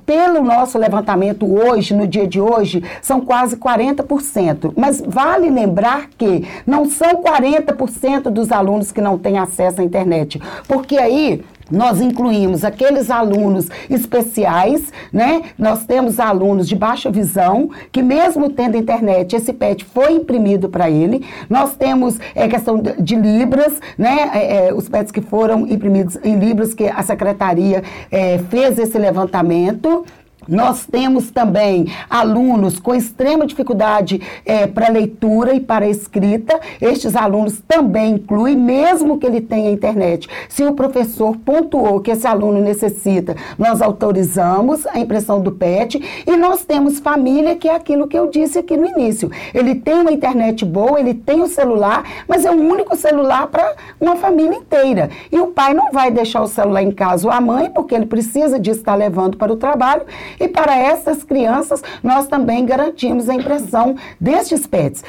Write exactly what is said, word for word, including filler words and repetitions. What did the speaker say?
pelo nosso levantamento hoje, no dia de hoje, são quase quarenta por cento. Mas vale lembrar que não são quarenta por cento dos alunos que não têm acesso à internet, porque aí nós incluímos aqueles alunos especiais, né? Nós temos alunos de baixa visão, que mesmo tendo internet, esse P E T foi imprimido para ele. Nós temos é, questão de, de Libras, né? É, é, os P E Ts que foram imprimidos em Libras, que a Secretaria é, fez esse levantamento. Nós temos também alunos com extrema dificuldade é, para leitura e para escrita. Estes alunos também incluem, mesmo que ele tenha internet. Se o professor pontuou que esse aluno necessita, nós autorizamos a impressão do P E T. E nós temos família, que é aquilo que eu disse aqui no início. Ele tem uma internet boa, ele tem o celular, mas é o único celular para uma família inteira. E o pai não vai deixar o celular em casa, ou a mãe, porque ele precisa de estar levando para o trabalho. E para essas crianças, nós também garantimos a impressão destes P E Ts.